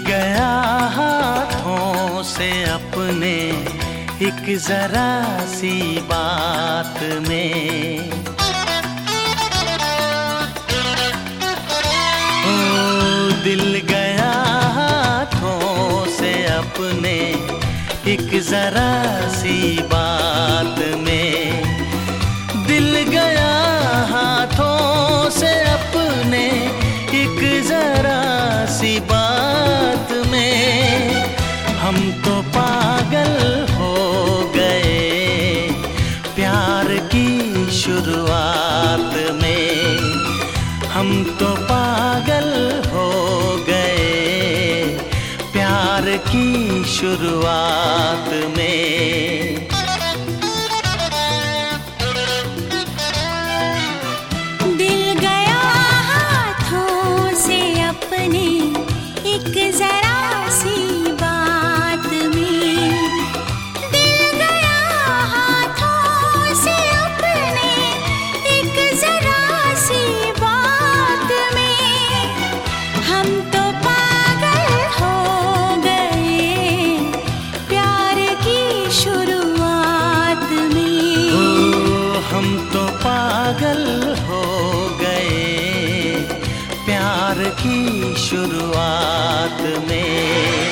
गया हाथों से अपने एक जरा सी बात में। ओ दिल गया हाथों से अपने एक जरा सी बात में। दिल गया हाथों से अपने एक जरा सी बात में। हम तो पागल हो गए प्यार की शुरुआत में। हम तो पागल हो गए प्यार की शुरुआत में। दिल गया हाथों से अपने एक जरा सी बात में। दिल गया हाथों से अपने एक जरा सी बात में। हम तो पागल हो गए प्यार की शुरुआत में। ओ हम तो पागल हो गए प्यार की शुरुआत में।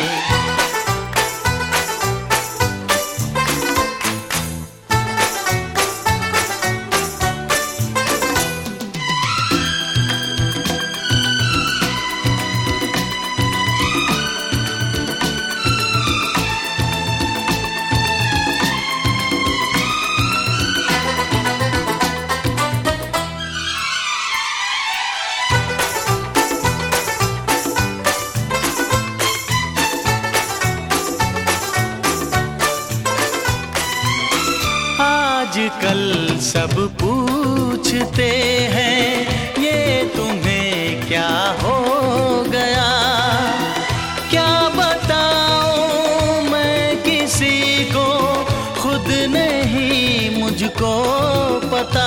आजकल सब पूछते हैं ये तुम्हें क्या हो गया। क्या बताऊं मैं किसी को, खुद नहीं मुझको पता।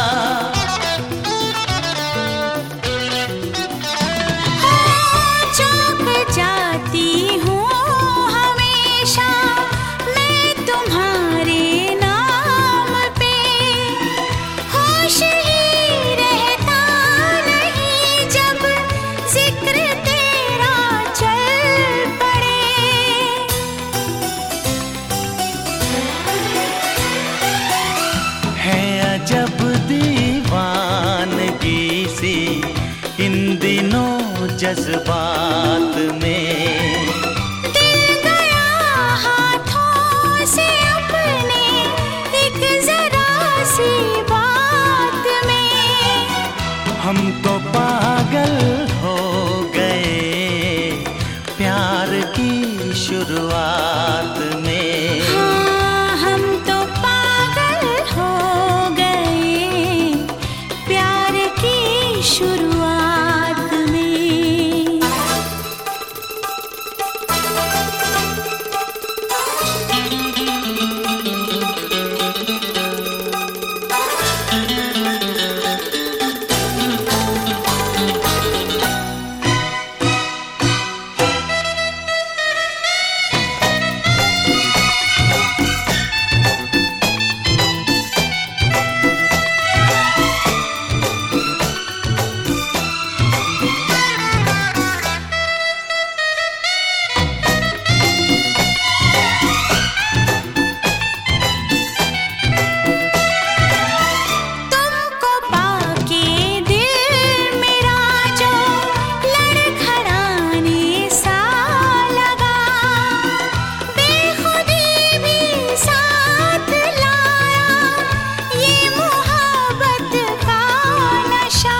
चौंक जाती हूँ हमेशा मैं तुम्हारे नाम पे। होश ही रहता नहीं जब जिक्र तेरा चल पड़े। है अजब दीवानगी सी इन दिनों जज्बात में। दिल गया हाथों से अपने एक जरा सी बात में। हम तो पागल हो गए प्यार की शुरुआत में। हाँ, हम तो पागल हो गए प्यार की शुरुआत में। तुमको पाके दिल मेरा जो लड़खड़ाने सा लगा। बेखुदी भी साथ लाया ये मोहब्बत का नशा।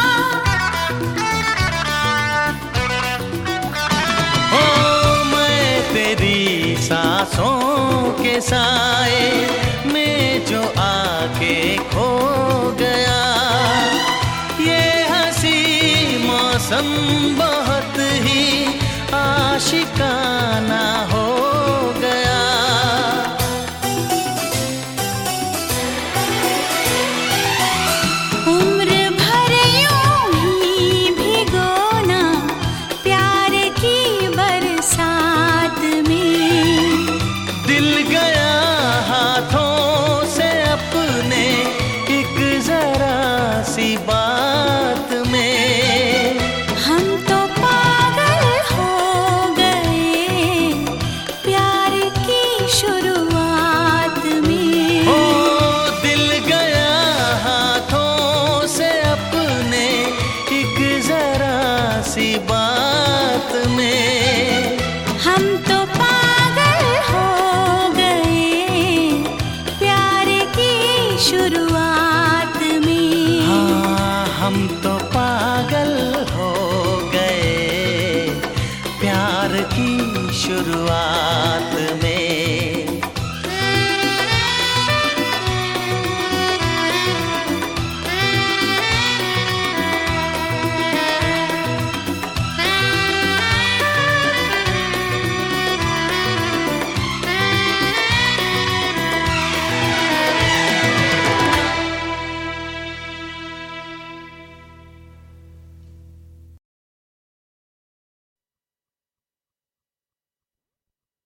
ओ मैं तेरी सांसों के साए में जो आके खो गया। ये हंसी मौसम बहुत ही आशिकाना हो गया। उम्र भर यूं ही भिगोना प्यार की प्यार की शुरुआत में